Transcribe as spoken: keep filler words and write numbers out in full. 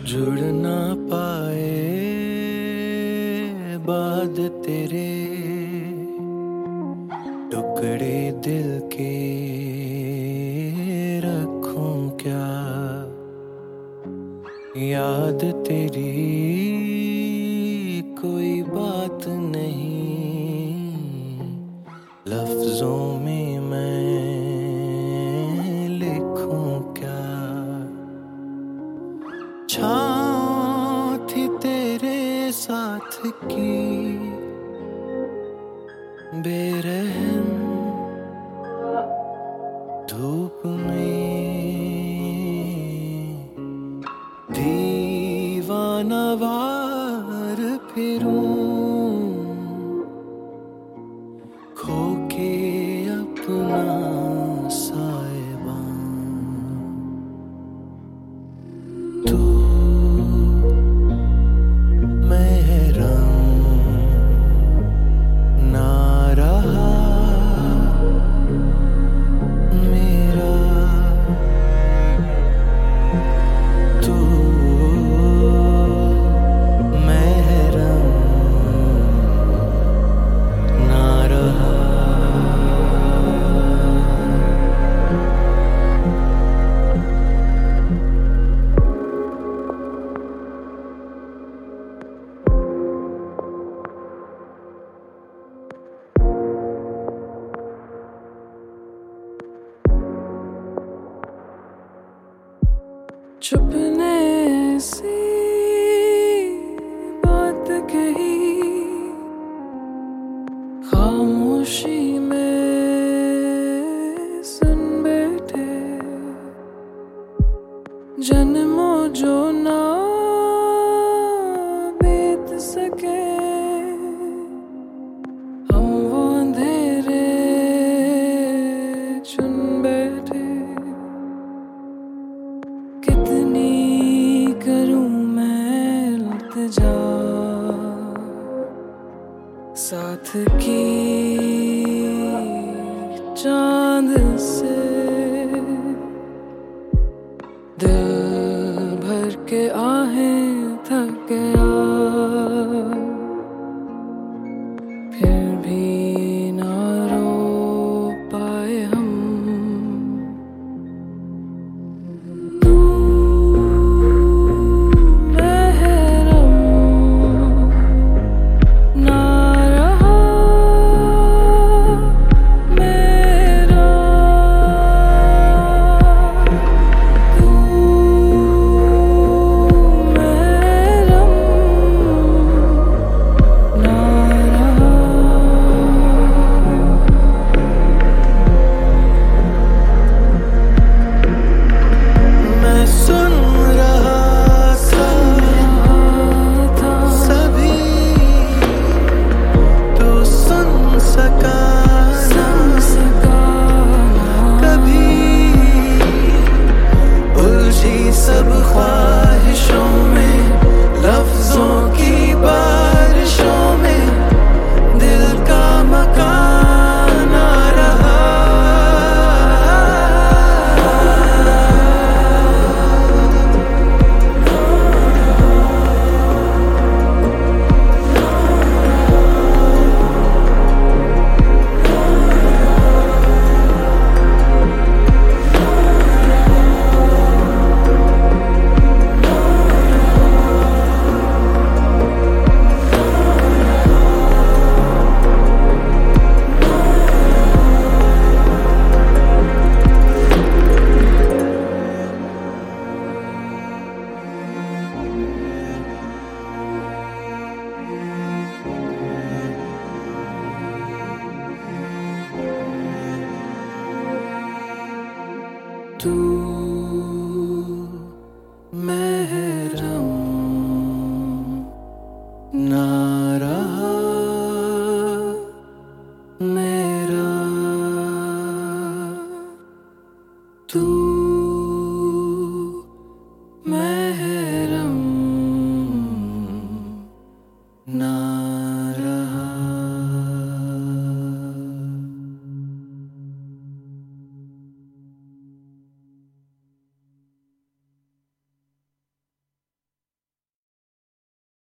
जुड़ ना पाए बाद तेरे टुकड़े दिल के रखूं क्या, याद तेरी कोई बात नहीं लफ्जों में मैं लिखूं क्या। छाँव थी तेरे साथ की बेरहम धूप में दीवाना वार फिरूं खो के अपना साहिबान। तू महरम ना रहा मेरा, तू महरम ना रहा। चुपने से बात कही खामोशी में सुन बैठे, जन्मों जो ना बीत सके हम वो अंधेरे चुन बैठे। कितनी करूं मैं इल्तिजा साथ की चांद से, दिल भर के आहें थक गया फिर भी ना रो पाए हम। सब ख्वाहिशों में लफ्जों की बारिशों में दिल का मकान आ रहा। तू महरम ना